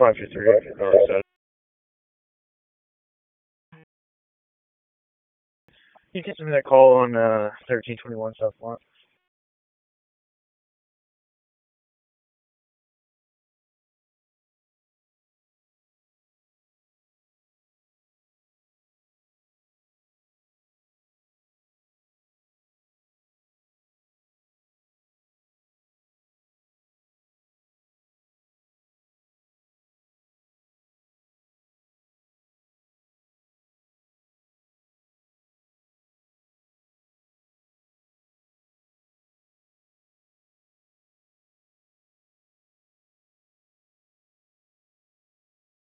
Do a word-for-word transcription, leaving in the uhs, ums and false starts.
five two three. North. You can send me that call on uh thirteen twenty one South Front.